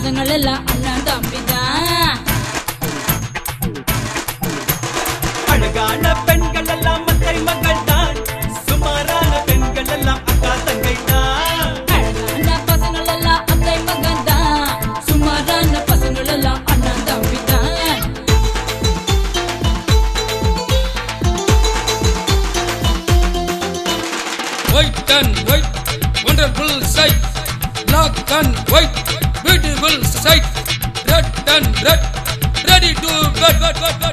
பசங்கள் எல்லாம் அண்ணன் தம்பிதான். அழகான பெண்கள் எல்லாம் அத்தை மகள் தான், சுமாரான பெண்கள் எல்லாம் அக்கா தங்கை தான். அழகான பசங்கள் எல்லாம் அத்தை மகன் தான், சுமாரான பசங்கள் எல்லாம் அண்ணன் தம்பிதான். White and white, wonderful sight. Black and white, beautiful sight. Red and red, ready to wed.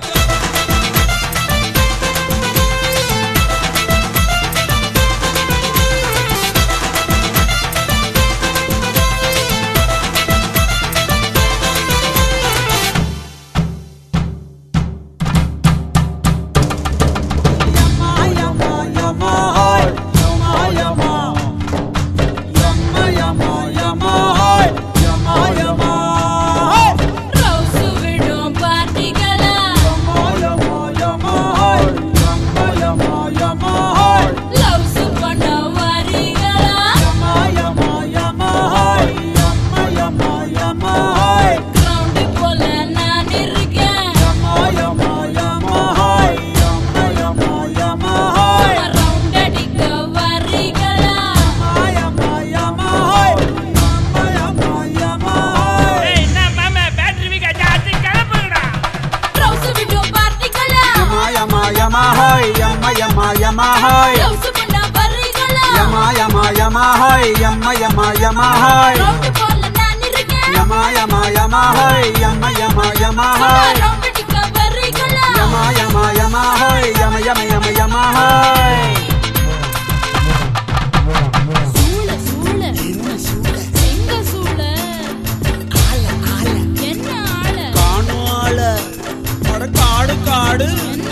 Yama hoy, yama yama yama hoy, yama yama yama hoy, yama yama yama hoy, yama yama yama hoy, yama yama yama hoy, yama yama yama yama hoy. Chula Chula எங்க சூள ஆள ஆள என்ன ஆள காணு ஆள, காடு காடு.